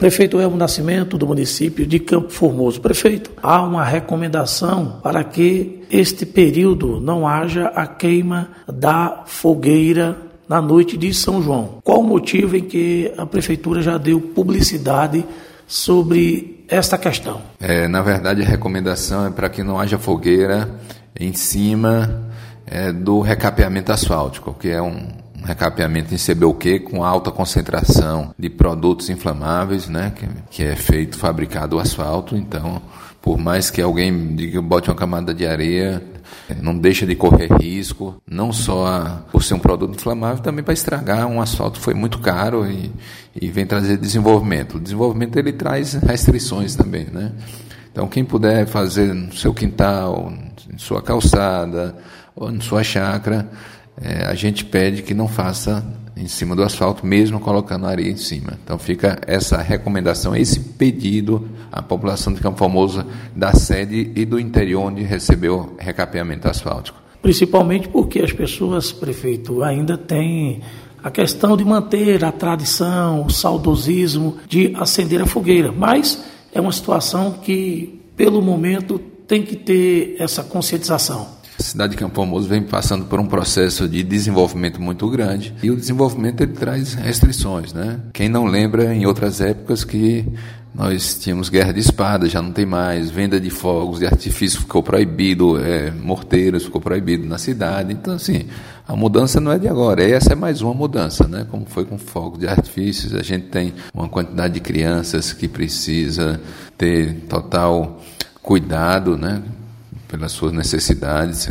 Prefeito Elmo Nascimento, do município de Campo Formoso. Prefeito, há uma recomendação para que este período não haja a queima da fogueira na noite de São João. Qual o motivo em que a Prefeitura já deu publicidade sobre esta questão? Na verdade, a recomendação é para que não haja fogueira em cima do recapeamento asfáltico, que é um recapeamento em CBUQ com alta concentração de produtos inflamáveis, né, que é fabricado o asfalto. Então, por mais que alguém diga bote uma camada de areia, não deixa de correr risco, não só por ser um produto inflamável, também para estragar um asfalto foi muito caro e vem trazer desenvolvimento. O desenvolvimento ele traz restrições também, né? Então, quem puder fazer no seu quintal, em sua calçada ou em sua chácara, a gente pede que não faça em cima do asfalto, mesmo colocando areia em cima. Então fica essa recomendação, esse pedido à população de Campo Formoso, da sede e do interior onde recebeu recapeamento asfáltico. Principalmente porque as pessoas, prefeito, ainda têm a questão de manter a tradição, o saudosismo de acender a fogueira, mas é uma situação que, pelo momento, tem que ter essa conscientização. A cidade de Campo Formoso vem passando por um processo de desenvolvimento muito grande e o desenvolvimento ele traz restrições, né? Quem não lembra em outras épocas que nós tínhamos guerra de espada, já não tem mais, venda de fogos de artifício ficou proibido, morteiros ficou proibido na cidade. Então, assim, a mudança não é de agora, essa é mais uma mudança, né? Como foi com fogos de artifícios, a gente tem uma quantidade de crianças que precisa ter total cuidado, né? Pelas suas necessidades,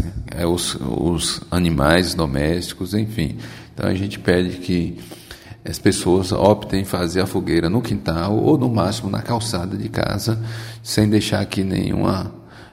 os animais domésticos, enfim. Então a gente pede que as pessoas optem em fazer a fogueira no quintal ou no máximo na calçada de casa, sem deixar que nenhuma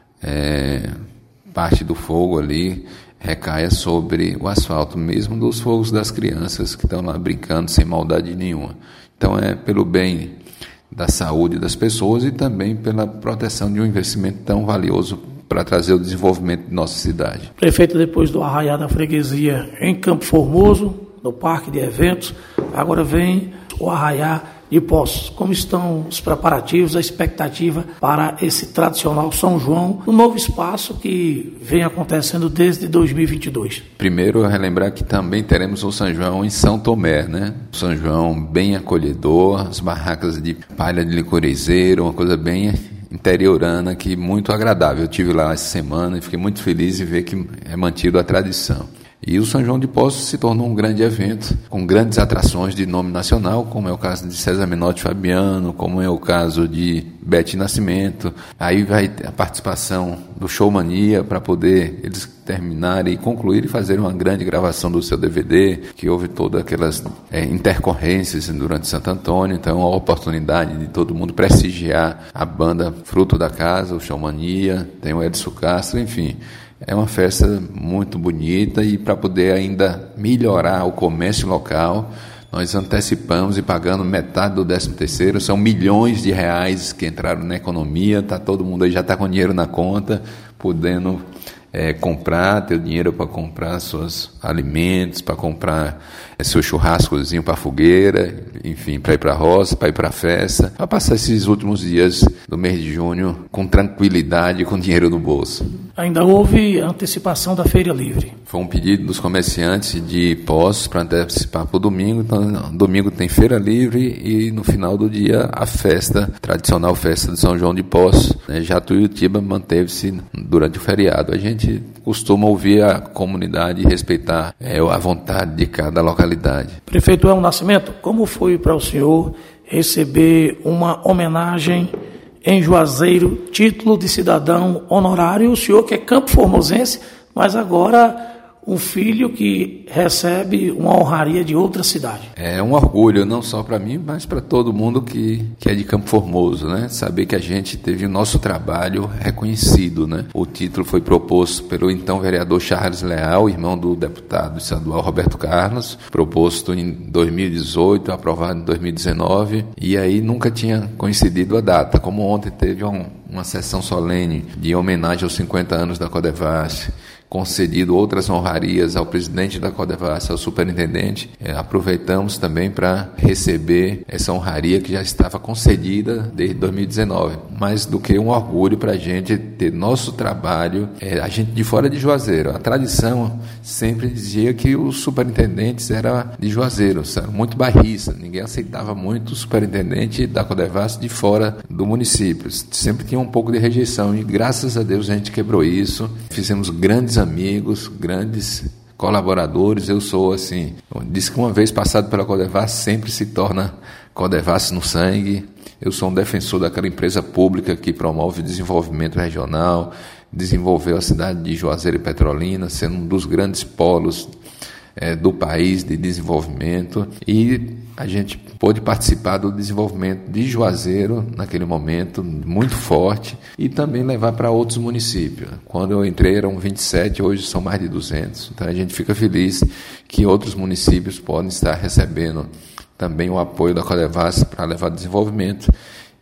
parte do fogo ali recaia sobre o asfalto, mesmo dos fogos das crianças que estão lá brincando sem maldade nenhuma. Então é pelo bem da saúde das pessoas e também pela proteção de um investimento tão valioso para trazer o desenvolvimento de nossa cidade. Prefeito, depois do arraiá da freguesia em Campo Formoso, no parque de eventos, agora vem o arraiá de Poços. Como estão os preparativos, a expectativa para esse tradicional São João, no novo espaço que vem acontecendo desde 2022? Primeiro, relembrar que também teremos o São João em São Tomé, né? O São João bem acolhedor, as barracas de palha de licorizeiro, uma coisa bem interiorana, que muito agradável. Eu estive lá essa semana e fiquei muito feliz de ver que é mantido a tradição. E o São João de Poços se tornou um grande evento, com grandes atrações de nome nacional, como é o caso de César Menotti Fabiano, como é o caso de Bete Nascimento. Aí vai ter a participação do Showmania, para poder eles terminarem e concluir e fazer uma grande gravação do seu DVD, que houve todas aquelas intercorrências durante Santo Antônio. Então, a oportunidade de todo mundo prestigiar a banda fruto da casa, o Showmania, tem o Edson Castro, enfim. É uma festa muito bonita e para poder ainda melhorar o comércio local, nós antecipamos e pagando metade do 13º, são milhões de reais que entraram na economia, todo mundo aí já está com dinheiro na conta, podendo comprar, ter dinheiro para comprar seus alimentos, para comprar seu churrascozinho para a fogueira, enfim, para ir para a roça, para ir para a festa, para passar esses últimos dias do mês de junho com tranquilidade e com dinheiro no bolso. Ainda houve antecipação da Feira Livre. Foi um pedido dos comerciantes de Poços para antecipar para o domingo. Então, domingo tem Feira Livre e no final do dia a festa, tradicional festa de São João de Poços. Já Tuiutiba manteve-se durante o feriado. A gente costuma ouvir a comunidade e respeitar a vontade de cada localidade. Prefeito Elmo Nascimento, como foi para o senhor receber uma homenagem em Juazeiro, título de cidadão honorário, o senhor que é campo-formosense, mas agora um filho que recebe uma honraria de outra cidade? É um orgulho, não só para mim, mas para todo mundo que é de Campo Formoso, né? Saber que a gente teve o nosso trabalho reconhecido, né? O título foi proposto pelo então vereador Charles Leal, irmão do deputado estadual Roberto Carlos, proposto em 2018, aprovado em 2019, e aí nunca tinha coincidido a data. Como ontem teve uma sessão solene de homenagem aos 50 anos da Codevasf, concedido outras honrarias ao presidente da Codevasf, ao superintendente. Aproveitamos também para receber essa honraria que já estava concedida desde 2019. Mais do que um orgulho para a gente ter nosso trabalho, a gente de fora de Juazeiro. A tradição sempre dizia que os superintendentes eram de Juazeiro, eram muito bairristas, ninguém aceitava muito o superintendente da Codevasf de fora do município. Sempre tinha um pouco de rejeição e graças a Deus a gente quebrou isso. Fizemos grandes amigos, grandes colaboradores. Eu sou assim, disse que uma vez passado pela Codevasf sempre se torna Codevasf no sangue. Eu sou um defensor daquela empresa pública que promove o desenvolvimento regional, desenvolveu a cidade de Juazeiro e Petrolina, sendo um dos grandes polos do país de desenvolvimento, e a gente pôde participar do desenvolvimento de Juazeiro naquele momento muito forte e também levar para outros municípios. Quando eu entrei eram 27, hoje são mais de 200. Então a gente fica feliz que outros municípios podem estar recebendo também o apoio da Codevasf para levar desenvolvimento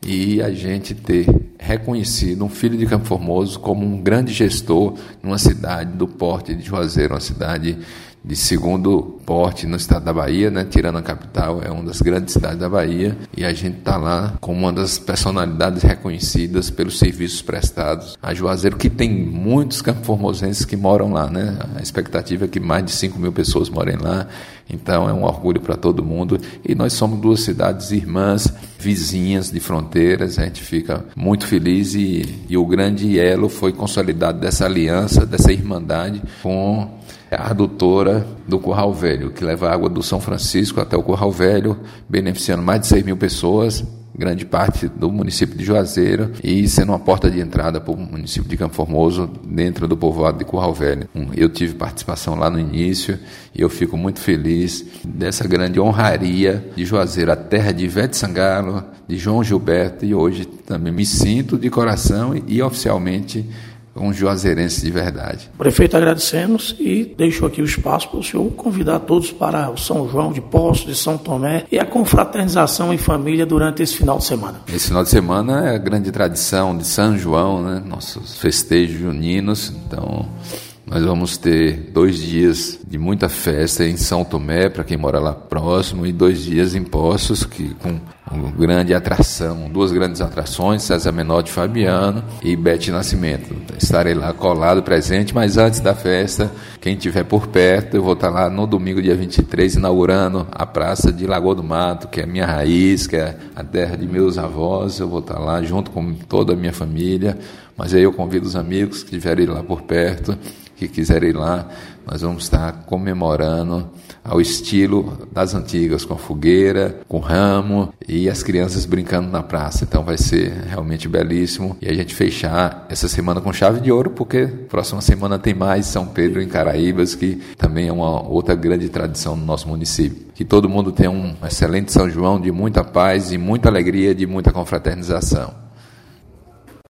e a gente ter reconhecido um filho de Campo Formoso como um grande gestor numa cidade do porte de Juazeiro, uma cidade de segundo porte no estado da Bahia, né? Tirando a capital, é uma das grandes cidades da Bahia, e a gente está lá como uma das personalidades reconhecidas pelos serviços prestados a Juazeiro, que tem muitos campoformosenses que moram lá, né? A expectativa é que mais de 5 mil pessoas morem lá, então é um orgulho para todo mundo, e nós somos 2 cidades irmãs, vizinhas de fronteiras. A gente fica muito feliz e o grande elo foi consolidado dessa aliança, dessa irmandade com a adutora do Curral Velho, que leva água do São Francisco até o Curral Velho, beneficiando mais de 6 mil pessoas, grande parte do município de Juazeiro, e sendo uma porta de entrada para o município de Campo Formoso, dentro do povoado de Curral Velho. Eu tive participação lá no início, e eu fico muito feliz dessa grande honraria de Juazeiro, a terra de Ivete Sangalo, de João Gilberto, e hoje também me sinto de coração e oficialmente um juazeirense de verdade. Prefeito, agradecemos e deixo aqui o espaço para o senhor convidar todos para o São João de Poços, de São Tomé, e a confraternização em família durante esse final de semana. Esse final de semana é a grande tradição de São João, né? Nossos festejos juninos. Então nós vamos ter 2 dias de muita festa em São Tomé, para quem mora lá próximo, e 2 dias em Poços, que com uma grande atração, 2 grandes atrações, César Menotti Fabiano e Bete Nascimento. Estarei lá colado, presente, mas antes da festa, quem estiver por perto, eu vou estar lá no domingo, dia 23, inaugurando a praça de Lagoa do Mato, que é a minha raiz, que é a terra de meus avós. Eu vou estar lá junto com toda a minha família, mas aí eu convido os amigos que estiverem lá por perto, que quiserem ir lá. Nós vamos estar comemorando ao estilo das antigas, com fogueira, com ramo e as crianças brincando na praça. Então vai ser realmente belíssimo. E a gente fechar essa semana com chave de ouro, porque próxima semana tem mais São Pedro em Caraíbas, que também é uma outra grande tradição no nosso município. Que todo mundo tenha um excelente São João de muita paz, de muita alegria, de muita confraternização.